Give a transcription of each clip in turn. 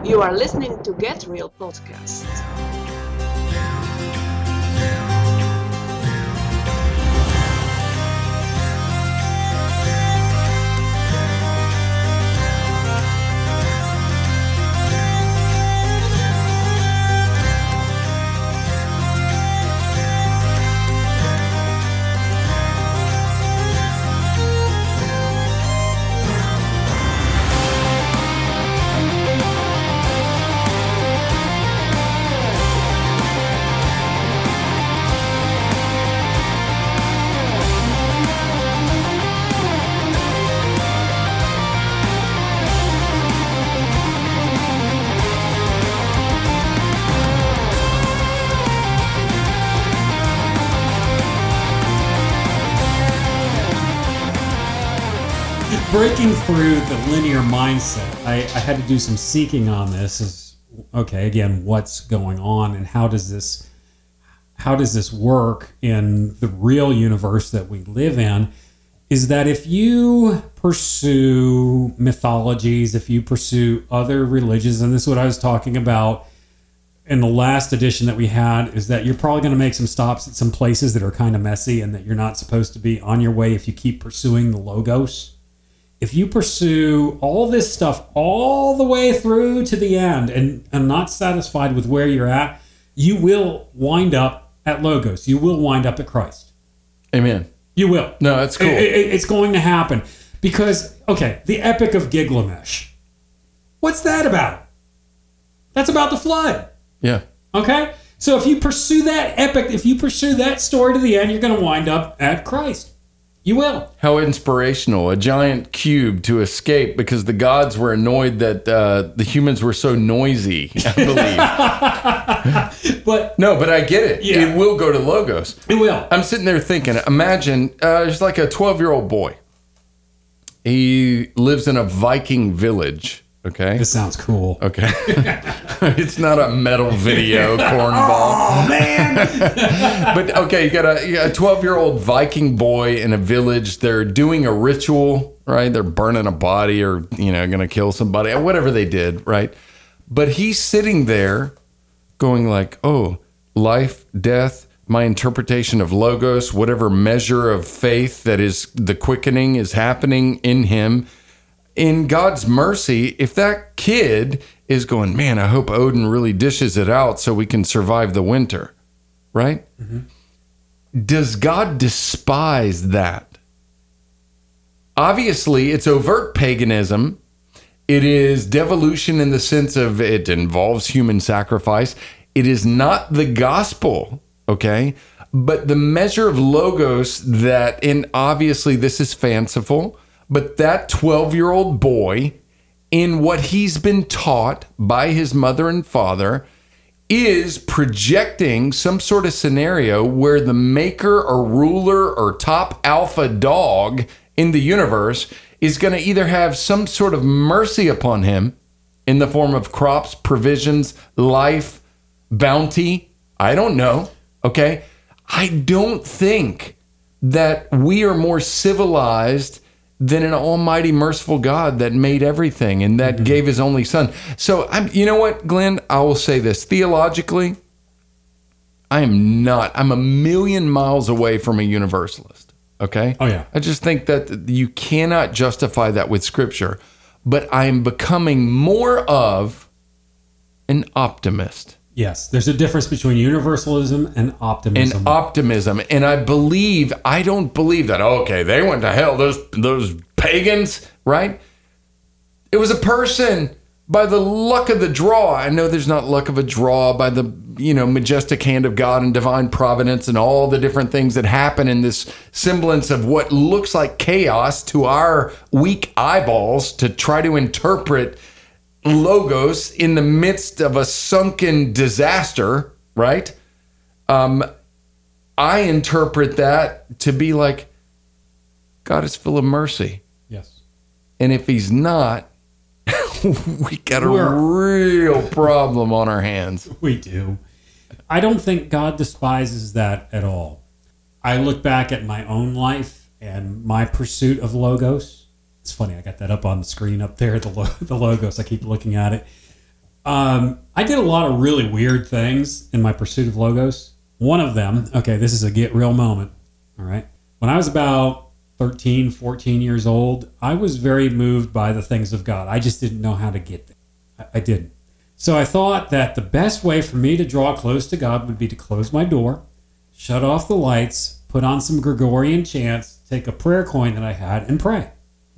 You are listening to Get Real Podcast. Breaking through the linear mindset, I had to do some seeking on this. Okay, again, what's going on and how does this work in the real universe that we live in? Is that if you pursue mythologies, if you pursue other religions, and this is what I was talking about in the last edition that we had, is that you're probably going to make some stops at some places that are kind of messy and that you're not supposed to be on your way if you keep pursuing the Logos. If you pursue all this stuff all the way through to the end and not satisfied with where you're at, you will wind up at Logos. You will wind up at Christ. Amen. You will. No, that's cool. It's going to happen. Because, okay, the Epic of Gilgamesh. What's that about? That's about the flood. Yeah. Okay? So if you pursue that epic, if you pursue that story to the end, you're going to wind up at Christ. You will. How inspirational. A giant cube to escape because the gods were annoyed that the humans were so noisy, I believe. But I get it. Yeah. It will go to Logos. It will. I'm sitting there thinking, imagine there's like a 12-year-old boy. He lives in a Viking village. Okay. This sounds cool. Okay. It's not a metal video, cornball. Oh, man. But, okay, you got a 12-year-old Viking boy in a village. They're doing a ritual, right? They're burning a body or, going to kill somebody, whatever they did, right? But he's sitting there going like, oh, life, death, my interpretation of Logos, whatever measure of faith that is the quickening is happening in him. In God's mercy, if that kid is going, man, I hope Odin really dishes it out so we can survive the winter, right? Mm-hmm. Does God despise that? Obviously, it's overt paganism. It is devolution in the sense of it involves human sacrifice. It is not the gospel, okay? But the measure of Logos that, and obviously this is fanciful, but that 12-year-old boy, in what he's been taught by his mother and father, is projecting some sort of scenario where the maker or ruler or top alpha dog in the universe is going to either have some sort of mercy upon him in the form of crops, provisions, life, bounty. I don't know. Okay. I don't think that we are more civilized than an almighty, merciful God that made everything and that gave his only son. So, you know what, Glenn? I will say this. Theologically, I'm a million miles away from a universalist, okay? Oh, yeah. I just think that you cannot justify that with Scripture, but I am becoming more of an optimist. Yes, there's a difference between universalism and optimism. And I don't believe that, okay, they went to hell, those pagans, right? It was a person by the luck of the draw. I know there's not luck of a draw by the, majestic hand of God and divine providence and all the different things that happen in this semblance of what looks like chaos to our weak eyeballs to try to interpret Logos in the midst of a sunken disaster, right? I interpret that to be like, God is full of mercy. Yes. And if he's not, we got a real problem on our hands. We do. I don't think God despises that at all. I look back at my own life and my pursuit of Logos. It's funny, I got that up on the screen up there, the Logos. I keep looking at it. I did a lot of really weird things in my pursuit of logos. One of them, okay, this is a get real moment. All right. When I was about 13, 14 years old, I was very moved by the things of God. I just didn't know how to get there. I didn't. So I thought that the best way for me to draw close to God would be to close my door, shut off the lights, put on some Gregorian chants, take a prayer coin that I had, and pray.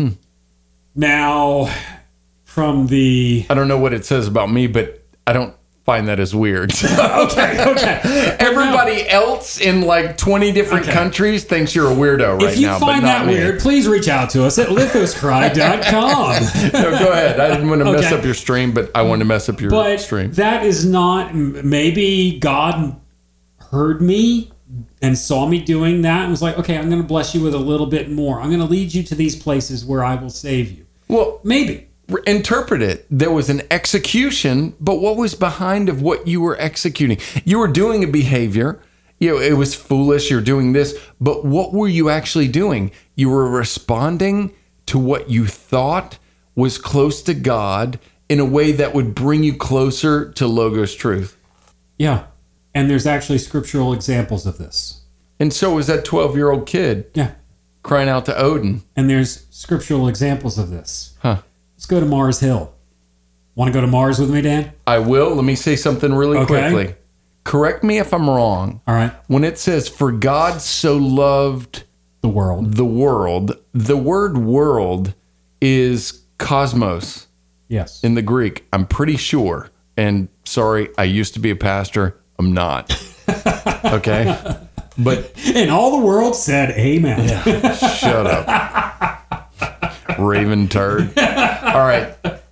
Now, from the... I don't know what it says about me, but I don't find that as weird. Okay. Everybody else in like 20 different countries thinks you're a weirdo right now. If you find that weird, please reach out to us at lithoscry.com. No, go ahead. I didn't want to mess up your stream, but I wanted to mess up your stream. That is not... Maybe God heard me and saw me doing that and was like, okay, I'm going to bless you with a little bit more. I'm going to lead you to these places where I will save you. Well, maybe. Interpret it. There was an execution, but what was behind of what you were executing? You were doing a behavior. It was foolish. You're doing this, but what were you actually doing? You were responding to what you thought was close to God in a way that would bring you closer to Logos truth. Yeah. And there's actually scriptural examples of this. And so was that 12-year-old kid. Yeah. Crying out to Odin. And there's scriptural examples of this. Huh. Let's go to Mars Hill. Want to go to Mars with me, Dan? I will. Let me say something really quickly. Correct me if I'm wrong. All right. When it says, for God so loved the world, the word world is cosmos. Yes. In the Greek, I'm pretty sure. And sorry, I used to be a pastor. I'm not. Okay. But and all the world said amen. Shut up. Raven turd. All right.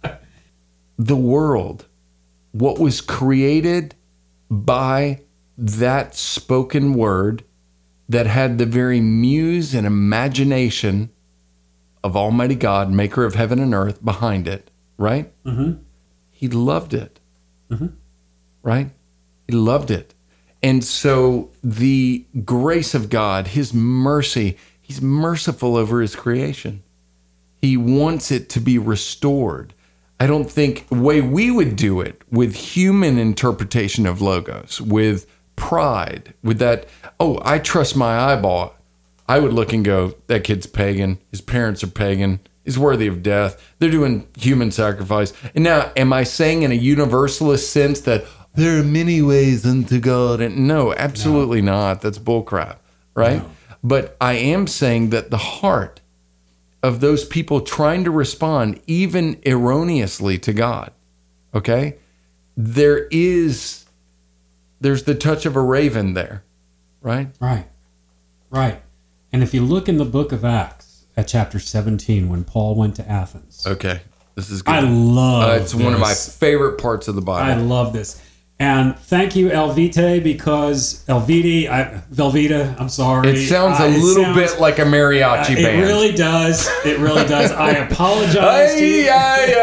The world, what was created by that spoken word that had the very muse and imagination of Almighty God, maker of heaven and earth, behind it, right? Mm-hmm. He loved it. Mm-hmm. Right? He loved it. And so the grace of God, his mercy, he's merciful over his creation. He wants it to be restored. I don't think the way we would do it with human interpretation of logos, with pride, with that, oh, I trust my eyeball. I would look and go, that kid's pagan. His parents are pagan. He's worthy of death. They're doing human sacrifice. And now, am I saying in a universalist sense that there are many ways unto God? And no, absolutely not. That's bullcrap, right? No. But I am saying that the heart of those people trying to respond even erroneously to God, okay? There's the touch of a raven there, right? Right. And if you look in the book of Acts at chapter 17, when Paul went to Athens. Okay, this is good. I love it's one of my favorite parts of the Bible. I love this. And thank you, Velveeta, because Velveeta, I'm sorry. It sounds a little bit like a mariachi band. It really does. It really does. I apologize to you.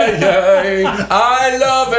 I love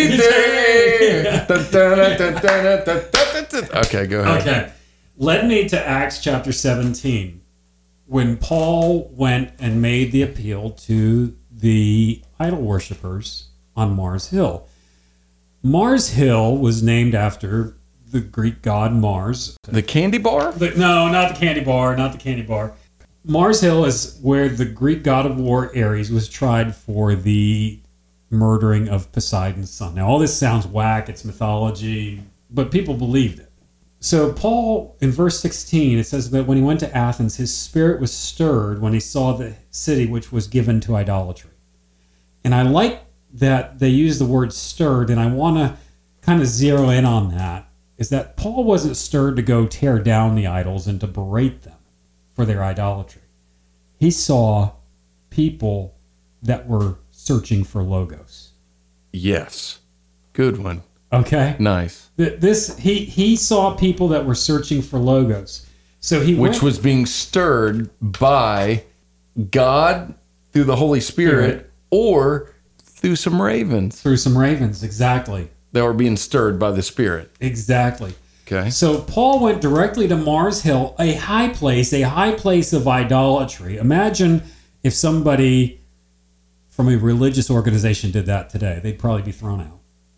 Velveeta. Okay, go ahead. Okay. Led me to Acts chapter 17, when Paul went and made the appeal to the idol worshippers on Mars Hill. Mars Hill was named after the Greek god Mars. The candy bar? No, not the candy bar. Not the candy bar. Mars Hill is where the Greek god of war Ares was tried for the murdering of Poseidon's son. Now, all this sounds whack. It's mythology, but people believed it. So Paul, in verse 16, it says that when he went to Athens, his spirit was stirred when he saw the city which was given to idolatry. And I like that they use the word stirred, and I want to kind of zero in on that, is that Paul wasn't stirred to go tear down the idols and to berate them for their idolatry. He saw people that were searching for logos. Yes. Good one. Okay. Nice. He saw people that were searching for logos. So which was being stirred by God through the Holy Spirit or through some ravens. Through some ravens, exactly. They were being stirred by the Spirit. Exactly. Okay. So Paul went directly to Mars Hill, a high place of idolatry. Imagine if somebody from a religious organization did that today. They'd probably be thrown out.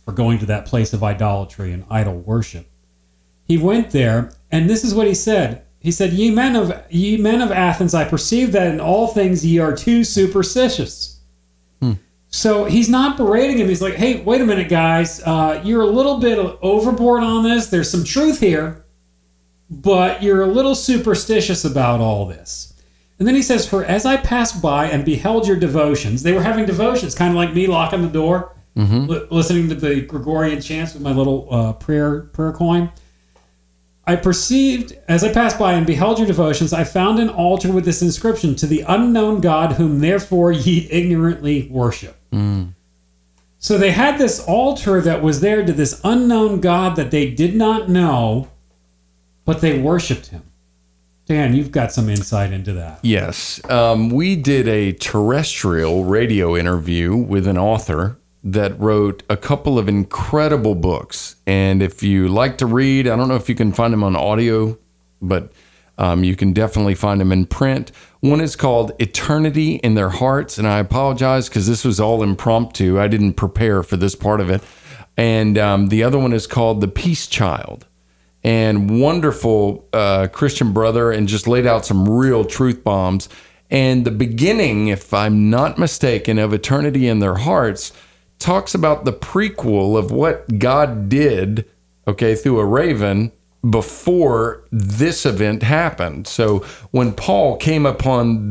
for going to that place of idolatry and idol worship. He went there, and this is what he said. He said, ye men of Athens, I perceive that in all things ye are too superstitious. So he's not berating him. He's like, hey, wait a minute, guys. You're a little bit overboard on this. There's some truth here, but you're a little superstitious about all this. And then he says, for as I passed by and beheld your devotions, they were having devotions, kind of like me locking the door, listening to the Gregorian chants with my little prayer coin. I perceived, as I passed by and beheld your devotions, I found an altar with this inscription, to the unknown God, whom therefore ye ignorantly worship. So they had this altar that was there to this unknown God that they did not know, but they worshiped him. Dan, you've got some insight into that. Yes. We did a terrestrial radio interview with an author that wrote a couple of incredible books. And if you like to read, I don't know if you can find them on audio, but you can definitely find them in print. One is called Eternity in Their Hearts. And I apologize because this was all impromptu. I didn't prepare for this part of it. And the other one is called The Peace Child. And wonderful Christian brother, and just laid out some real truth bombs. And the beginning, if I'm not mistaken, of Eternity in Their Hearts talks about the prequel of what God did, okay, through a raven before this event happened. So when Paul came upon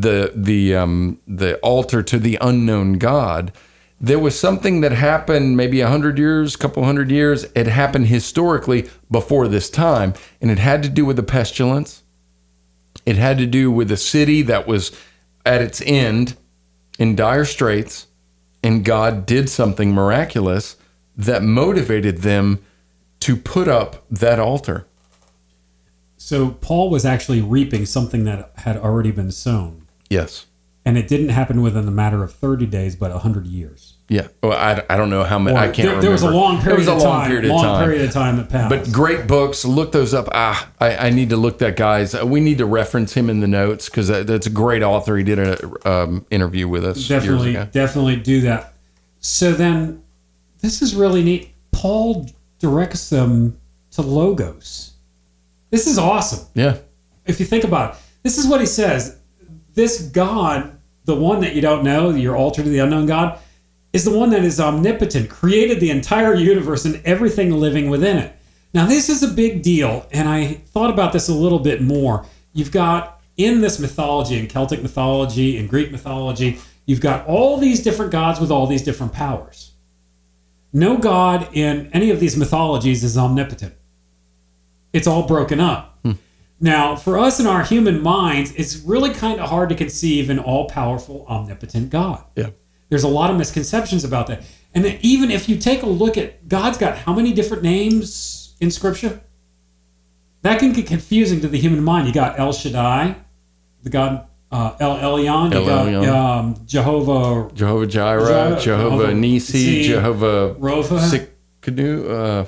the altar to the unknown God, there was something that happened maybe 100 years, couple hundred years. It happened historically before this time, and it had to do with the pestilence. It had to do with a city that was at its end in dire straits, and God did something miraculous that motivated them to put up that altar. So Paul was actually reaping something that had already been sown. Yes. And it didn't happen within the matter of 30 days, but 100 years. Yeah. Well, I don't know how many. I can't remember. There was a long period of time. Long period of time that passed. But great books. Look those up. I need to look that guy's. We need to reference him in the notes because that's a great author. He did an interview with us. Definitely do that. So then, this is really neat. Paul directs them to Logos. This is awesome. Yeah. If you think about it, this is what he says. This God, the one that you don't know, your altar to the unknown God, is the one that is omnipotent, created the entire universe and everything living within it. Now, this is a big deal, and I thought about this a little bit more. You've got, in this mythology, in Celtic mythology, in Greek mythology, you've got all these different gods with all these different powers. No god in any of these mythologies is omnipotent. It's all broken up. Now, for us in our human minds, it's really kind of hard to conceive an all-powerful, omnipotent God. Yeah. There's a lot of misconceptions about that. And then even if you take a look at, God's got how many different names in Scripture? That can get confusing to the human mind. You got El Shaddai, the God El Elyon, you got Jehovah Jireh, Jehovah Nisi, Jehovah Rapha, Sikkenu.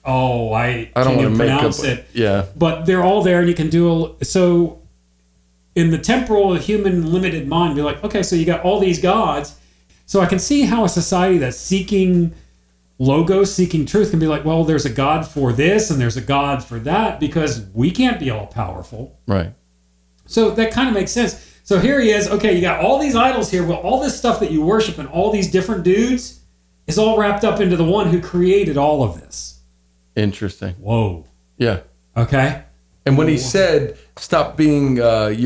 I don't can't want to even make pronounce up it. Yeah. But they're all there, and you can do so. In the temporal human limited mind, be like, okay, so you got all these gods. So I can see how a society that's seeking logos, seeking truth, can be like, well, there's a God for this and there's a God for that, because we can't be all powerful. Right. So that kind of makes sense. So here he is. Okay, you got all these idols here. Well, all this stuff that you worship and all these different dudes is all wrapped up into the one who created all of this. Interesting. Whoa. Yeah. Okay. And when he said, stop being,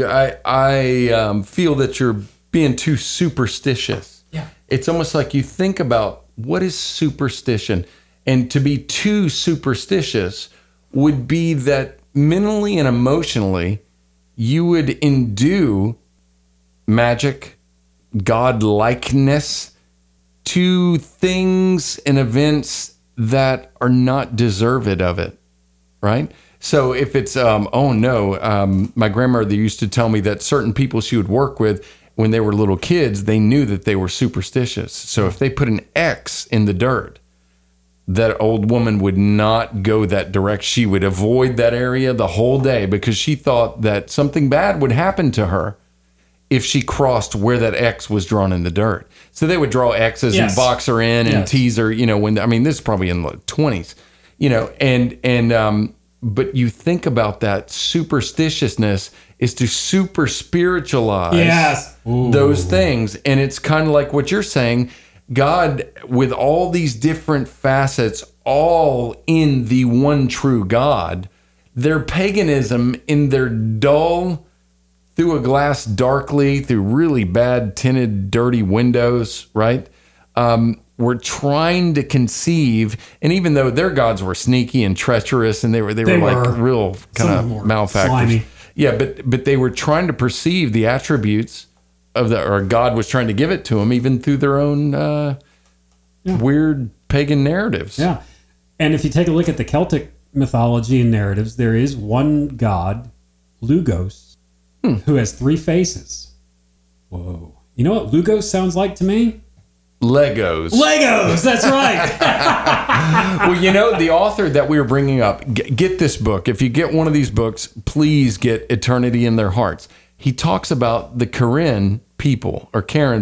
I feel that you're being too superstitious. Yeah. It's almost like you think about what is superstition. And to be too superstitious would be that mentally and emotionally, you would endue magic, godlikeness to things and events that are not deserved of it, right? So if it's, my grandmother used to tell me that certain people she would work with when they were little kids, they knew that they were superstitious. So if they put an X in the dirt, that old woman would not go that direction. She would avoid that area the whole day because she thought that something bad would happen to her. if she crossed where that X was drawn in the dirt. So they would draw X's and Yes. box her in and Yes. tease her, this is probably in the 20s, but you think about that superstitiousness is to super spiritualize Yes. Ooh. those things. And it's kind of like what you're saying, God, with all these different facets, all in the one true God, their paganism in their dull, through a glass darkly, through really bad tinted, dirty windows, right? Were trying to conceive, and even though their gods were sneaky and treacherous, and they were like real Some kind of of them were malefactors. slimy. Yeah, but they were trying to perceive the attributes of or God was trying to give it to them, even through their own weird pagan narratives. Yeah. And if you take a look at the Celtic mythology and narratives, there is one god, Lugos, who has 3 faces. Whoa. You know what Lugos sounds like to me? Legos. Legos! That's right! Well, the author that we were bringing up, get this book. If you get one of these books, please get Eternity in Their Hearts. He talks about the Karen people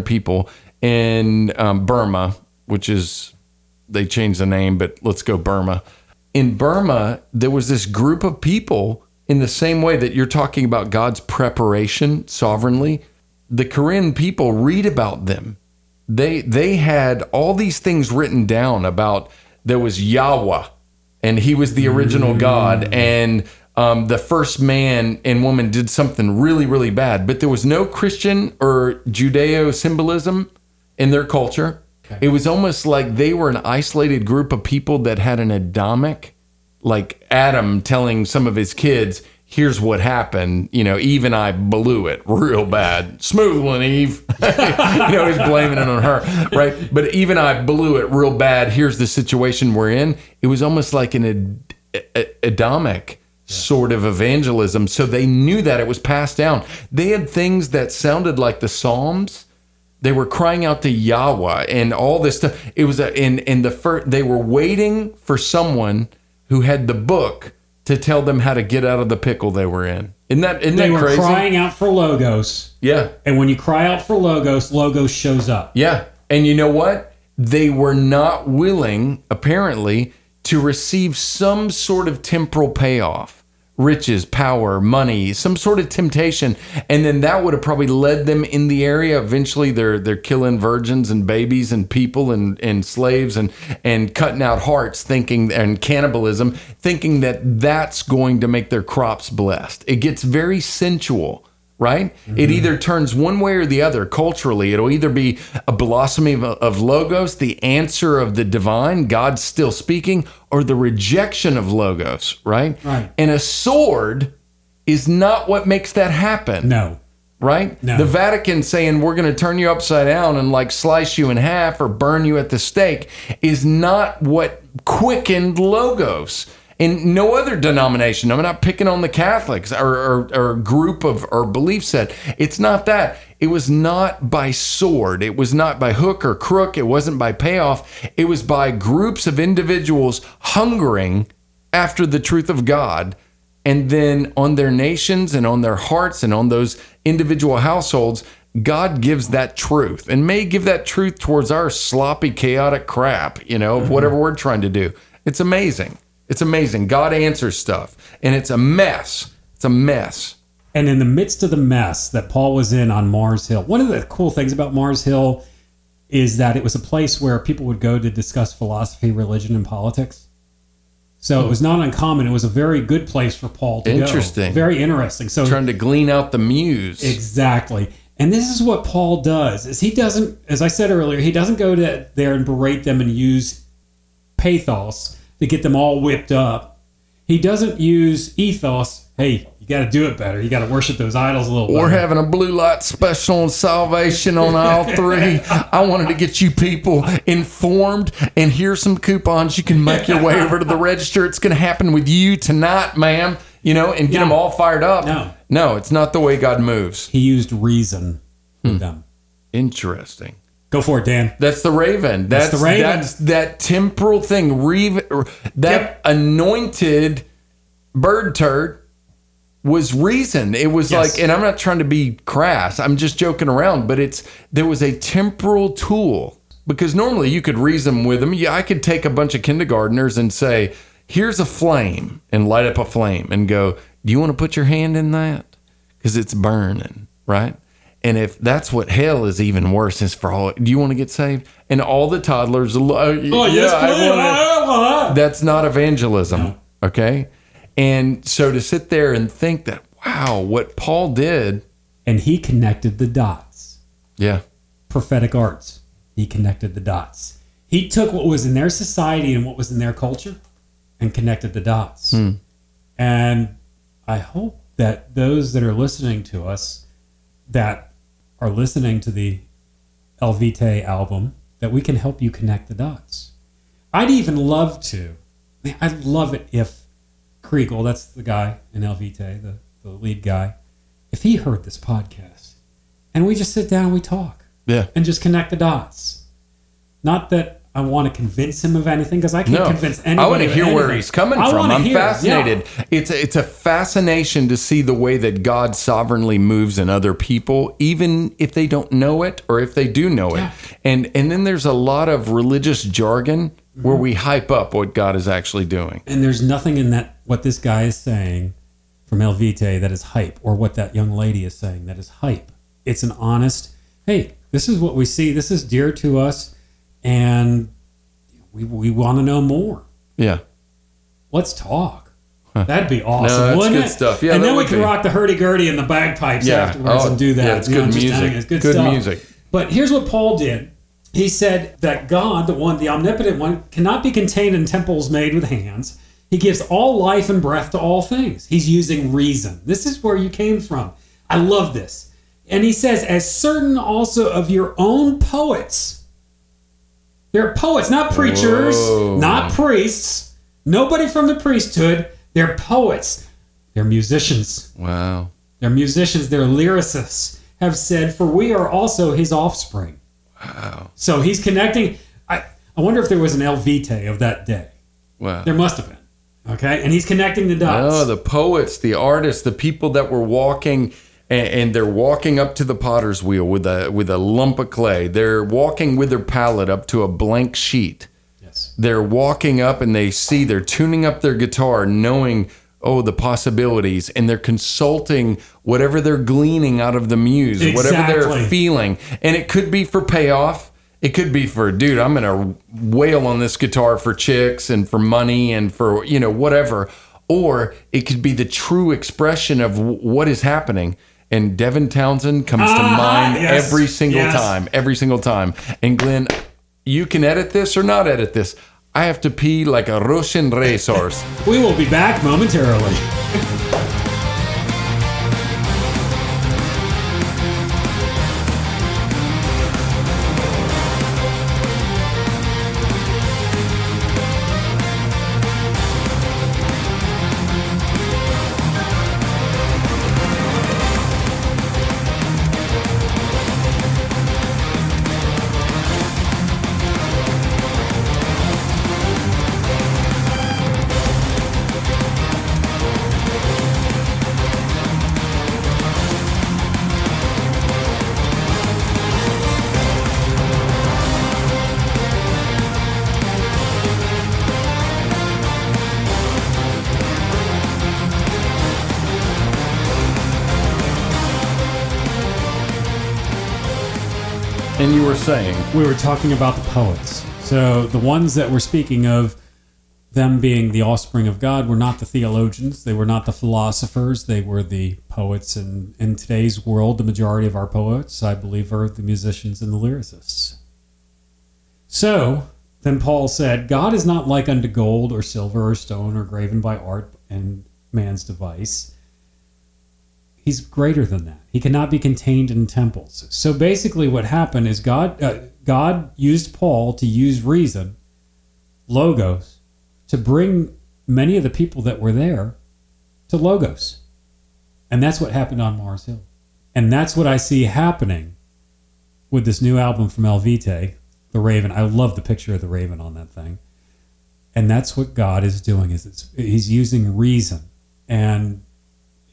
in Burma, which is, they changed the name, but let's go Burma. In Burma, there was this group of people in the same way that you're talking about God's preparation sovereignly. The Karen people, read about them. They had all these things written down about, there was Yahweh, and he was the original God, and the first man and woman did something really, really bad, but there was no Christian or Judeo symbolism in their culture. Okay. It was almost like they were an isolated group of people that had an Adamic, like Adam telling some of his kids, here's what happened. Eve and I blew it real bad. Smooth one, Eve. He's blaming it on her, right? But Eve and I blew it real bad. Here's the situation we're in. It was almost like an Adamic sort of evangelism. So they knew that it was passed down. They had things that sounded like the Psalms. They were crying out to Yahweh and all this stuff. It was they were waiting for someone who had the book to tell them how to get out of the pickle they were in. Isn't that crazy? They were crying out for Logos. Yeah. And when you cry out for Logos, Logos shows up. Yeah. And you know what? They were not willing, apparently, to receive some sort of temporal payoff. Riches, power, money, some sort of temptation. And then that would have probably led them in the area. Eventually they're killing virgins and babies and people and slaves and cutting out hearts, thinking, and cannibalism, thinking that that's going to make their crops blessed. It gets very sensual, right? Mm-hmm. It either turns one way or the other culturally. It'll either be a blossoming of Logos, the answer of the divine, God's still speaking, or the rejection of Logos, right? Right. And a sword is not what makes that happen. No. Right? No. The Vatican saying we're going to turn you upside down and like slice you in half or burn you at the stake is not what quickened Logos. In no other denomination, I'm not picking on the Catholics or group of or belief set. It's not that. It was not by sword. It was not by hook or crook. It wasn't by payoff. It was by groups of individuals hungering after the truth of God. And then on their nations and on their hearts and on those individual households, God gives that truth and may give that truth towards our sloppy, chaotic crap, of whatever we're trying to do. It's amazing. It's amazing. God answers stuff, and it's a mess. It's a mess. And in the midst of the mess that Paul was in on Mars Hill, one of the cool things about Mars Hill is that it was a place where people would go to discuss philosophy, religion, and politics. So it was not uncommon. It was a very good place for Paul to go. Interesting. Very interesting. So trying to glean out the muse. Exactly. And this is what Paul does, is he doesn't, as I said earlier, he doesn't go there and berate them and use pathos to get them all whipped up. He doesn't use ethos. Hey, you got to do it better. You got to worship those idols a little better. We're having a blue light special on salvation on aisle 3. I wanted to get you people informed, and here's some coupons. You can make your way over to the register. It's going to happen with you tonight, ma'am, and get them all fired up. No, it's not the way God moves. He used reason with them. Interesting. Go for it, Dan. That's the raven. That's the raven. That's that temporal thing. That anointed bird turd was reason. It was Yes. like, and I'm not trying to be crass, I'm just joking around, but there was a temporal tool, because normally you could reason with them. Yeah, I could take a bunch of kindergartners and say, here's a flame, and light up a flame and go, do you want to put your hand in that? Because it's burning, right? And if that's what hell is, even worse, is for all, do you want to get saved? And all the toddlers, that's not evangelism, No. okay? And so to sit there and think that, wow, what Paul did, And he connected the dots. yeah, Prophetic arts. He connected the dots. He took what was in their society and what was in their culture and connected the dots. And I hope that those that are listening to us, that are listening to the El Vitae album, that we can help you connect the dots. I'd even love to. I'd love it if Kriegel, that's the guy in El Vitae, the lead guy, if he heard this podcast and we just sit down and we talk yeah. and just connect the dots. Not that I want to convince him of anything, because I can't convince anybody. I want to of hear where anything. he's coming I from. wanna I'm hear, fascinated. yeah. It's a fascination to see the way that God sovereignly moves in other people, even if they don't know it or if they do know it. Yeah. And then there's a lot of religious jargon where we hype up what God is actually doing. And there's nothing in that, what this guy is saying from El Vitae, that is hype, or what that young lady is saying that is hype. It's an honest, hey, this is what we see. This is dear to us. And we want to know more. Yeah. Let's talk. That'd be awesome, No, that's wouldn't good it? stuff. Yeah, and that then we would can be. rock the hurdy-gurdy and the bagpipes Yeah. afterwards Oh, and do that. yeah, it's You know, good just music. hang. It's good Good stuff. music. But here's what Paul did. He said that God, the omnipotent one, cannot be contained in temples made with hands. He gives all life and breath to all things. He's using reason. This is where you came from. I love this. And he says, as certain also of your own poets. They're poets, not preachers, Whoa. not priests, nobody from the priesthood. They're poets. They're musicians. Wow. They're musicians. They're lyricists, have said, for we are also his offspring. Wow. So he's connecting. I wonder if there was an El Vitae of that day. Wow. There must have been. Okay. And he's connecting the dots. Oh, the poets, the artists, the people that were walking, and they're walking up to the potter's wheel with a lump of clay. They're walking with their palette up to a blank sheet. Yes. They're walking up and they're tuning up their guitar, knowing, the possibilities, and they're consulting whatever they're gleaning out of the muse, whatever they're Exactly. feeling. And it could be for payoff. It could be for, dude, I'm going to wail on this guitar for chicks and for money and for, whatever. Or it could be the true expression of what is happening. And Devin Townsend comes to mind yes, every single yes. time. And Glenn, you can edit this or not edit this. I have to pee like a Russian racehorse. We will be back momentarily. And you were saying, We were talking about the poets. So the ones that we're speaking of, them being the offspring of God, were not the theologians. They were not the philosophers. They were the poets. And in today's world, the majority of our poets, I believe, are the musicians and the lyricists. So then Paul said, God is not like unto gold or silver or stone or graven by art and man's device. He's greater than that. He cannot be contained in temples. So basically what happened is God used Paul to use reason, logos, to bring many of the people that were there to logos. And that's what happened on Mars Hill. And that's what I see happening with this new album from El Vitae, The Raven. I love the picture of the raven on that thing. And that's what God is doing, is he's using reason. And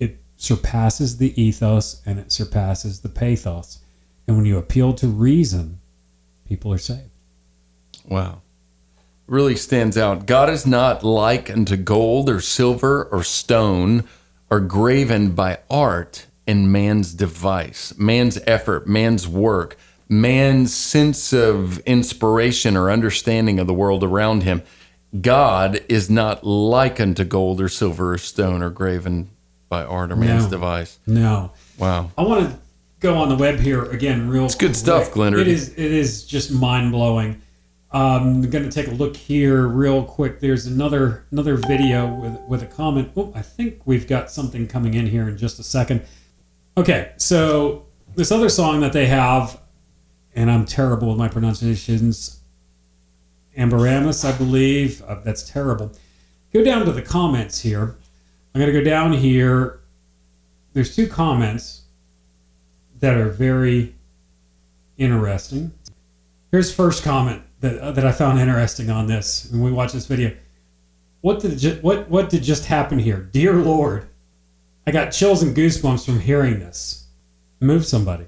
surpasses the ethos and it surpasses the pathos. And when you appeal to reason, people are saved. Wow. Really stands out. God is not like unto gold or silver or stone or graven by art and man's device, man's effort, man's work, man's sense of inspiration or understanding of the world around him. God is not like unto gold or silver or stone or graven by art or man's device. No. Wow. I want to go on the web here again real quick. It's good stuff, Glennard. It is just mind-blowing. I'm going to take a look here real quick. There's another video with a comment. Oh, I think we've got something coming in here in just a second. Okay, so this other song that they have, and I'm terrible with my pronunciations, Ambaramus, I believe. That's terrible. Go down to the comments here. I'm going to go down here. There's two comments that are very interesting. Here's the first comment that I found interesting on this when we watched this video. What did just happen here? Dear Lord, I got chills and goosebumps from hearing this. Move somebody.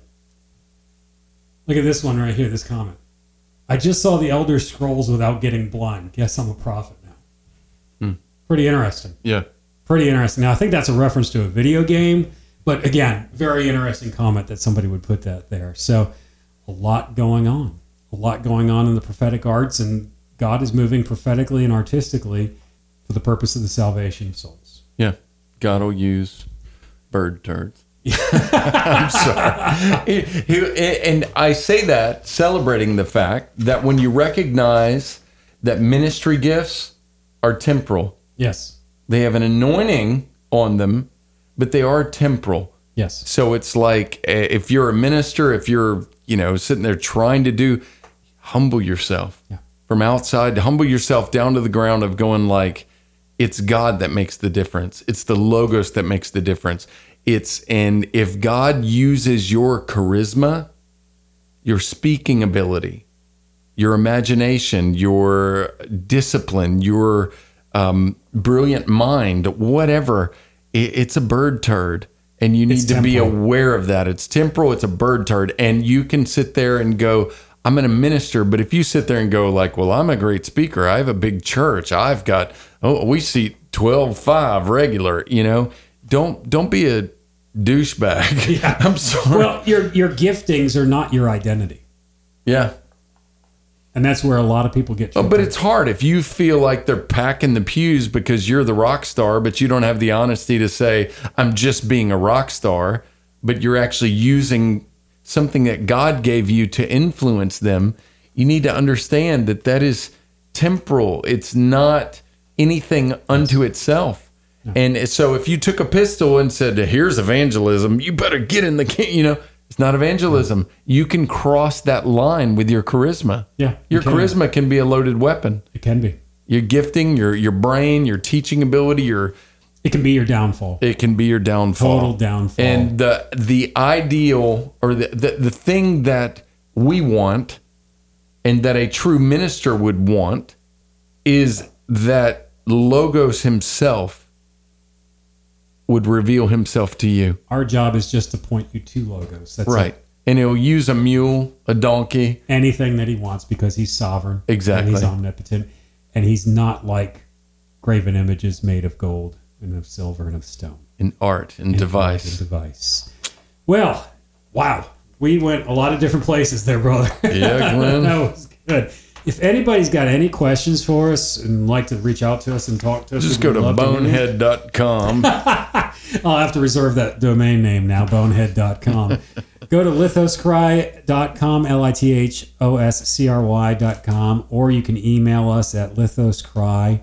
Look at this one right here, this comment. I just saw the Elder Scrolls without getting blind. Guess I'm a prophet now. Pretty interesting. Yeah. Pretty interesting. Now, I think that's a reference to a video game, but again, very interesting comment that somebody would put that there. So, a lot going on. A lot going on in the prophetic arts, and God is moving prophetically and artistically for the purpose of the salvation of souls. Yeah. God will use bird turds. I'm sorry. And I say that celebrating the fact that when you recognize that ministry gifts are temporal. Yes. They have an anointing on them, but they are temporal. Yes. So it's like if you're a minister, if you're, sitting there trying to do, humble yourself from outside, humble yourself down to the ground of going like, it's God that makes the difference. It's the Logos that makes the difference. And if God uses your charisma, your speaking ability, your imagination, your discipline, your brilliant mind, whatever, it's a bird turd. And you need to be aware of that. It's temporal. It's a bird turd. And you can sit there and go, I'm going to minister. But if you sit there and go like, well, I'm a great speaker. I have a big church. I've got, we seat 12-5 regular, don't be a douchebag. Yeah. I'm sorry. Well, your giftings are not your identity. Yeah. And that's where a lot of people get tripped. But it's hard if you feel like they're packing the pews because you're the rock star, but you don't have the honesty to say, I'm just being a rock star, but you're actually using something that God gave you to influence them. You need to understand that is temporal. It's not anything unto itself. No. And so if you took a pistol and said, here's evangelism, you better get in the, it's not evangelism. You can cross that line with your charisma. Yeah. Your charisma can be a loaded weapon. It can be. Your gifting, your brain, your teaching ability, it can be your downfall. It can be your downfall. Total downfall. And the ideal or the thing that we want and that a true minister would want is that Logos himself would reveal himself to you. Our job is just to point you to Logos. That's right. It. And he'll use a mule, a donkey. Anything that he wants because he's sovereign. Exactly. And he's omnipotent. And he's not like graven images made of gold and of silver and of stone. In art and device. Well, wow. We went a lot of different places there, brother. Yeah, Glenn. That was good. If anybody's got any questions for us and like to reach out to us and talk to us, just go to bonehead.com. I'll have to reserve that domain name now, bonehead.com. Go to lithoscry.com, lithoscry.com, or you can email us at lithoscry,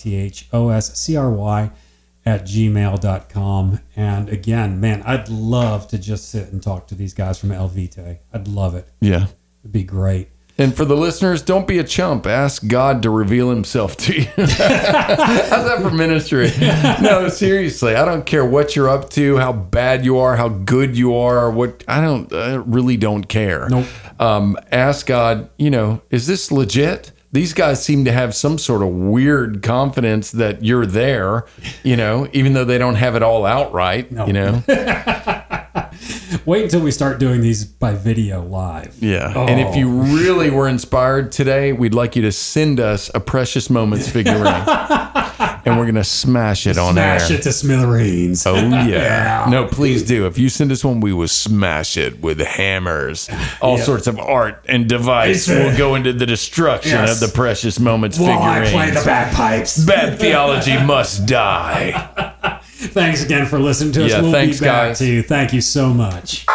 lithoscry, @gmail.com. And again, man, I'd love to just sit and talk to these guys from El Vitae. I'd love it. Yeah. It'd be great. And for the listeners, don't be a chump. Ask God to reveal himself to you. How's that for ministry? No, seriously. I don't care what you're up to, how bad you are, how good you are, I really don't care. Nope. Ask God, is this legit? These guys seem to have some sort of weird confidence that you're there, even though they don't have it all out right, Wait until we start doing these by video live. Yeah. Oh. And if you really were inspired today, we'd like you to send us a Precious Moments figurine. And we're going to smash it on air. Smash it to smithereens. Oh, yeah. No, please do. If you send us one, we will smash it with hammers. All sorts of art and device will go into the destruction of the Precious Moments While figurines. I play the bagpipes. Bad theology must die. Thanks again for listening to us. Yeah, We'll thanks, be back guys. to you. Thank you so much.